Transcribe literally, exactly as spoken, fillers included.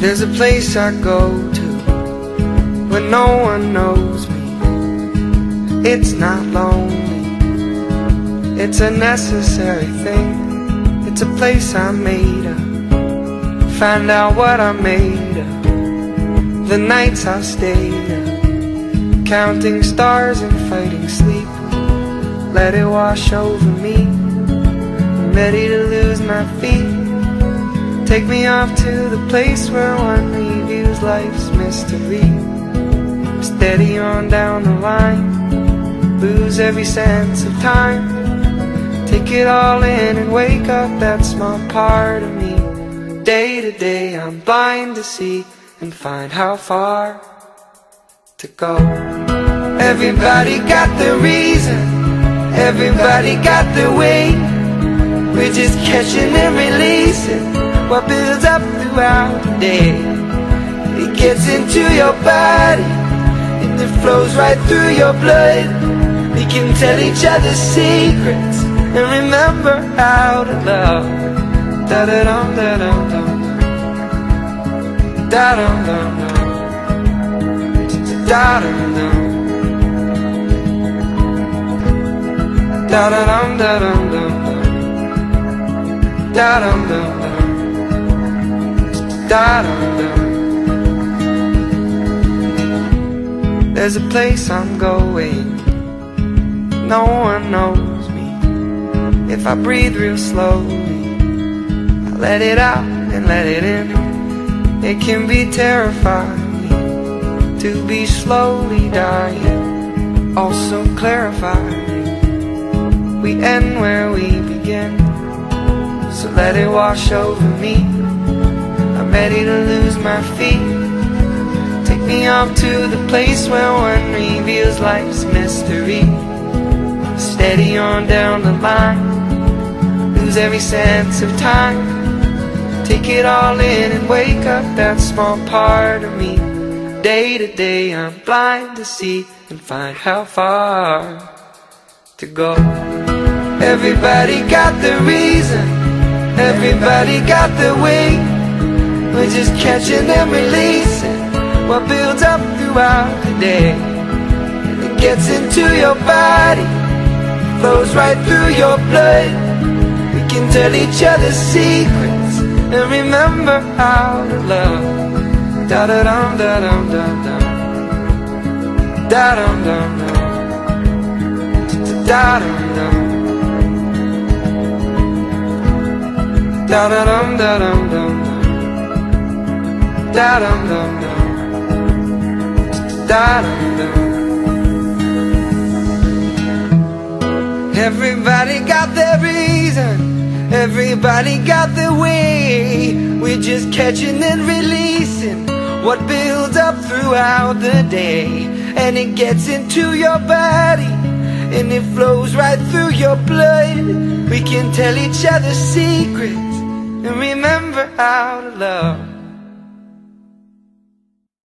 There's a place I go to when no one knows me. It's not lonely, it's a necessary thing. It's a place I made up, find out what I made of. The nights I stayed up, counting stars and fighting sleep. Let it wash over me, I'm ready to lose my feet. Take me off to the place where one reviews life's mystery. Steady on down the line, lose every sense of time. Take it all in and wake up that small part of me. Day to day I'm blind to see and find how far to go. Everybody got the reason, everybody got the way. We're just catching and releasing what builds up throughout the day. It gets into your body and it flows right through your blood. We can tell each other secrets and remember how to love. Da-da-dum, da-dum-dum, da-dum-dum, da-dum-dum, da-da-dum, da-dum-dum, da-dum-dum, da-dum-dum. There's a place I'm going, no one knows me. If I breathe real slowly, I let it out and let it in. It can be terrifying to be slowly dying, also clarifying. We end where we begin, so let it wash over me. I'm ready to lose my feet. Take me off to the place where one reveals life's mystery. Steady on down the line, lose every sense of time. Take it all in and wake up that small part of me. Day to day I'm blind to see and find how far to go. Everybody got the reason, everybody got the way. We're just catching and releasing what builds up throughout the day. And it gets into your body, flows right through your blood. We can tell each other secrets and remember how to love. Da-da-dum, da-dum, da-dum, da-dum, da-dum, da-dum, da-dum, da-dum, da-dum, da-dum, da-dum. Everybody got their reason, everybody got their way. We're just catching and releasing what builds up throughout the day. And it gets into your body and it flows right through your blood. We can tell each other secrets and remember how to love.